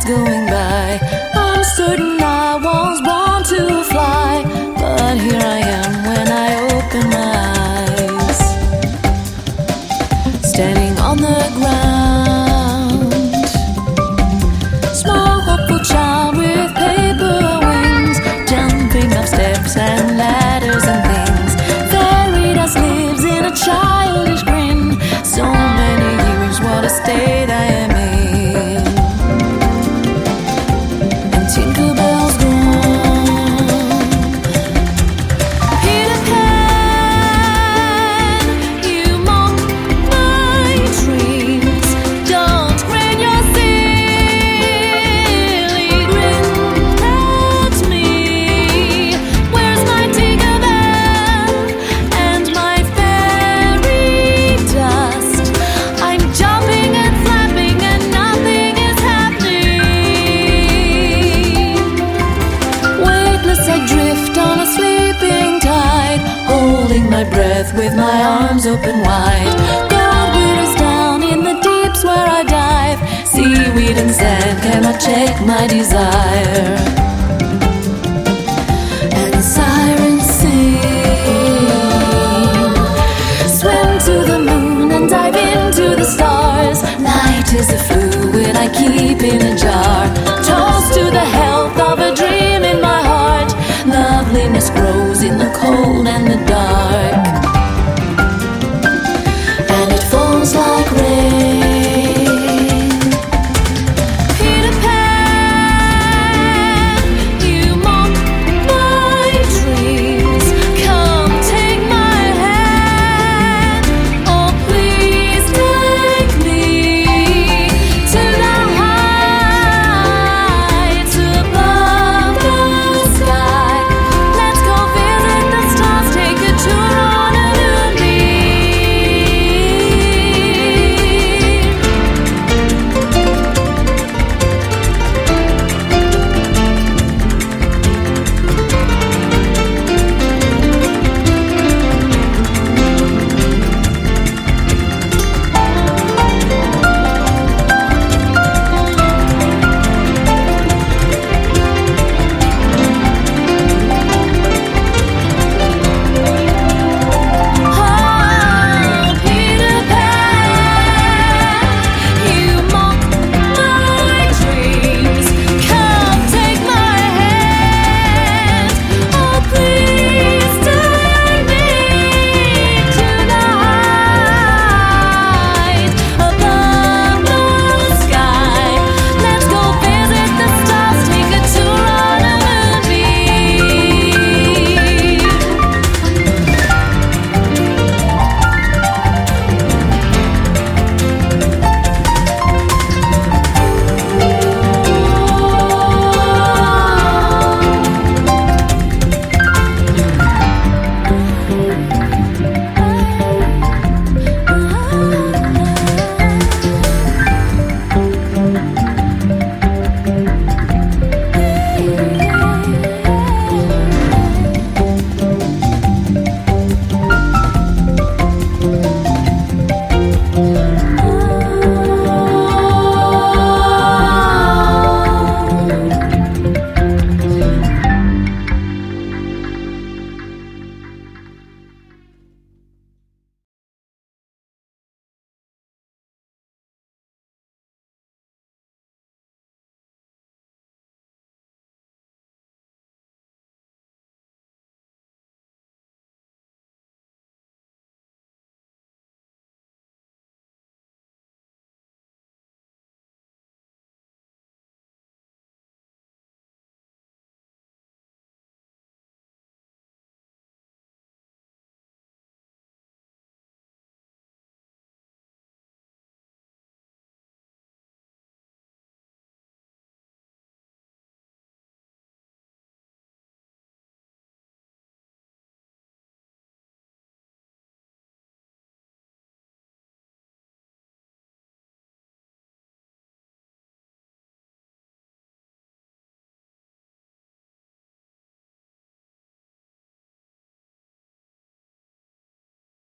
going by. I'm certain I was born to fly, but here I am when I open my eyes, standing on the ground, small hopeful child with paper wings, jumping up steps and ladders and things. Fairy dust lives in a childish grin. So many years, what a state I am in. And Tinkerbell's gone. Peter Pan, you mock my dreams. Don't grin your silly grin at me. Where's my Tinkerbell and my fairy dust? I'm jumping and flapping and nothing is happening. Weightless I drift on a sleeping tide, holding my breath with my arms open wide. God glitters down in the deeps where I dive. Seaweed and sand cannot check my desire. And sirens sing, swim to the moon and dive into the stars. Light is a fluid I keep in a jar. Toast to the health of a dream in my heart. Loveliness grows in the cold and the dark.